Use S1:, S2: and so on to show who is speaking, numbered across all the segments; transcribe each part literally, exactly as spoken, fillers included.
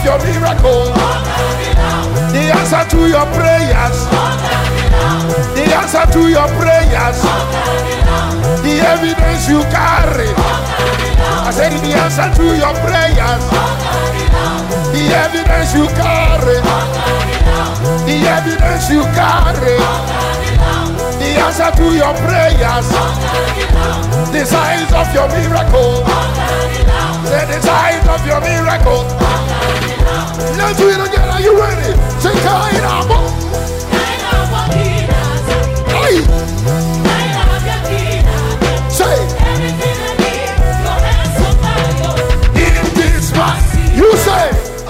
S1: of your miracle. The answer to your prayers. The answer to your prayers. The evidence you carry. I said the answer to your prayers. The evidence you carry. The evidence you carry. The answer to your prayers. The signs of your miracle. Say the signs of your miracle. Let's do it again. Are you ready? Say Kainabo. Hey. Say in this man. You say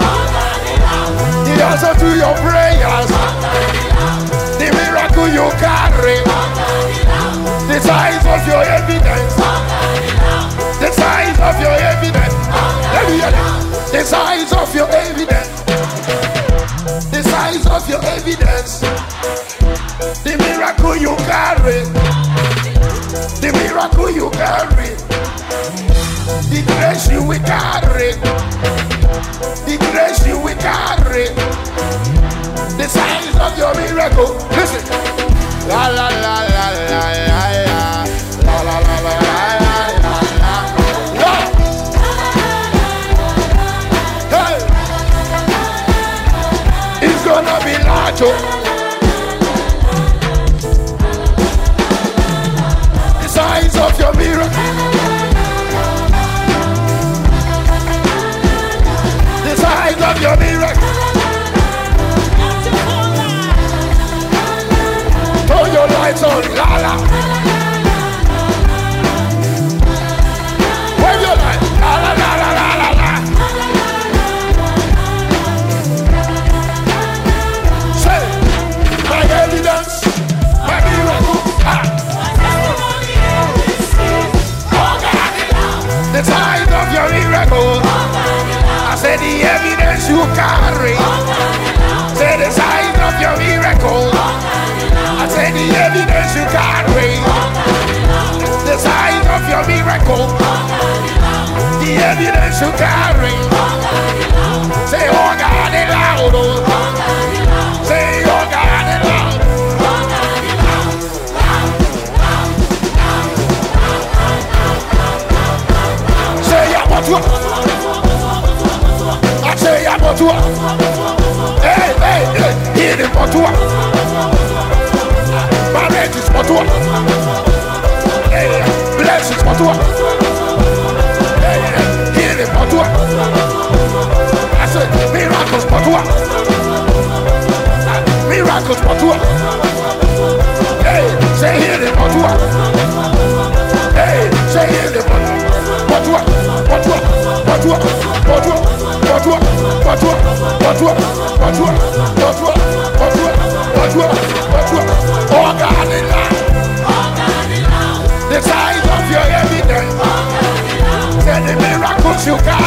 S1: the answer to your prayers. The miracle you carry. The size of your evidence. The size of your evidence. Let me hear it. The size of your evidence. The size of your evidence. The miracle you carry. The miracle you carry. The grace you will carry. The grace you will carry. The size of your miracle. Listen. La la la la la la la. La la la la la la la. La. Hey. It's gonna be large. The size of your miracle. The size of your miracle. Turn your lights on, la la. Wave your light, la la la la la la la. Say, my evidence, my miracle. Ah. The size of your miracle. I said the evidence you carry. Say the size of your miracle. I said the evidence you carry. The size of your miracle. The evidence you carry. Say oh God it loud. Say oh God it loud. Say I'm what you. I say I'm what you. Hey hey hey. Hear it what you. Marriage is for two. Hey, blessings for two. Hey, healing for two. I said miracles for two. Miracles for two. Hey, say healing for two. Hey, say healing for two. For two. For two. For two. For two. For two. For two. For two. For two. For two. For two. For two. For two. Oh God, it loud. The size of your evidence. Say the miracles you got.